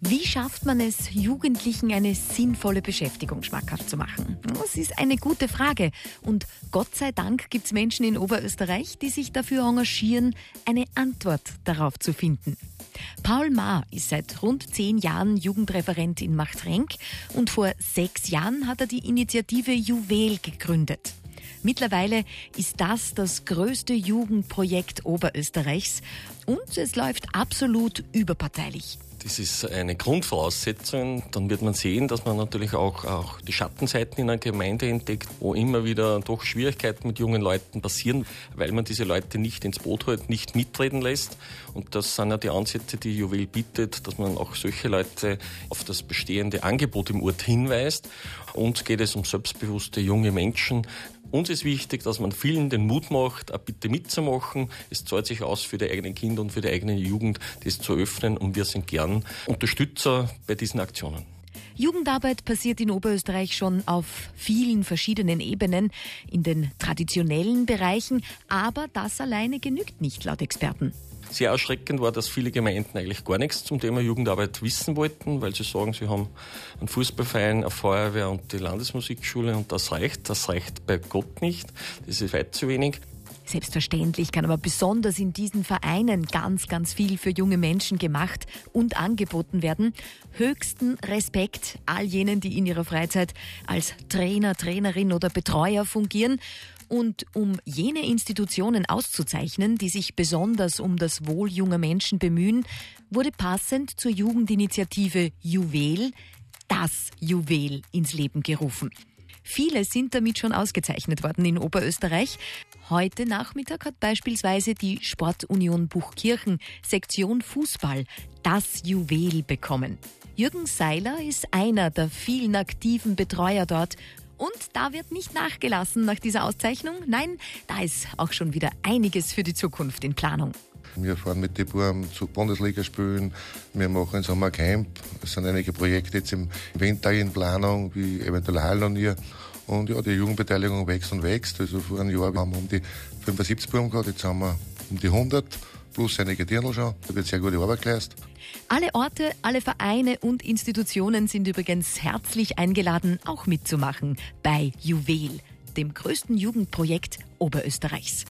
Wie schafft man es, Jugendlichen eine sinnvolle Beschäftigung schmackhaft zu machen? Das ist eine gute Frage. Und Gott sei Dank gibt es Menschen in Oberösterreich, die sich dafür engagieren, eine Antwort darauf zu finden. Paul Maar ist seit rund 10 Jahren Jugendreferent in Machtrenk und vor 6 Jahren hat er die Initiative Juwel gegründet. Mittlerweile ist das größte Jugendprojekt Oberösterreichs und es läuft absolut überparteilich. Das ist eine Grundvoraussetzung. Dann wird man sehen, dass man natürlich auch die Schattenseiten in einer Gemeinde entdeckt, wo immer wieder doch Schwierigkeiten mit jungen Leuten passieren, weil man diese Leute nicht ins Boot holt, nicht mitreden lässt. Und das sind ja die Ansätze, die Juwel bietet, dass man auch solche Leute auf das bestehende Angebot im Ort hinweist. Uns geht es um selbstbewusste junge Menschen. Uns ist wichtig, dass man vielen den Mut macht, auch bitte mitzumachen. Es zahlt sich aus für die eigenen Kinder und für die eigene Jugend, das zu öffnen. Und wir sind gern Unterstützer bei diesen Aktionen. Jugendarbeit passiert in Oberösterreich schon auf vielen verschiedenen Ebenen, in den traditionellen Bereichen. Aber das alleine genügt nicht, laut Experten. Sehr erschreckend war, dass viele Gemeinden eigentlich gar nichts zum Thema Jugendarbeit wissen wollten, weil sie sagen, sie haben einen Fußballverein, eine Feuerwehr und die Landesmusikschule und das reicht. Das reicht bei Gott nicht. Das ist weit zu wenig. Selbstverständlich kann aber besonders in diesen Vereinen ganz, ganz viel für junge Menschen gemacht und angeboten werden. Höchsten Respekt all jenen, die in ihrer Freizeit als Trainer, Trainerin oder Betreuer fungieren. Und um jene Institutionen auszuzeichnen, die sich besonders um das Wohl junger Menschen bemühen, wurde passend zur Jugendinitiative Juwel das Juwel ins Leben gerufen. Viele sind damit schon ausgezeichnet worden in Oberösterreich. Heute Nachmittag hat beispielsweise die Sportunion Buchkirchen Sektion Fußball das Juwel bekommen. Jürgen Seiler ist einer der vielen aktiven Betreuer dort. Und da wird nicht nachgelassen nach dieser Auszeichnung. Nein, da ist auch schon wieder einiges für die Zukunft in Planung. Wir fahren mit den Buben zu Bundesligaspielen, wir machen im Sommer Camp. Es sind einige Projekte jetzt im Winter in Planung, wie eventuell Hallonier. Und ja, die Jugendbeteiligung wächst und wächst. Also vor einem Jahr haben wir um die 75 Buben gehabt, jetzt haben wir um die 100. Plus einige Dirndl schon. Da wird sehr gute Arbeit geleistet. Alle Orte, alle Vereine und Institutionen sind übrigens herzlich eingeladen, auch mitzumachen bei Juwel, dem größten Jugendprojekt Oberösterreichs.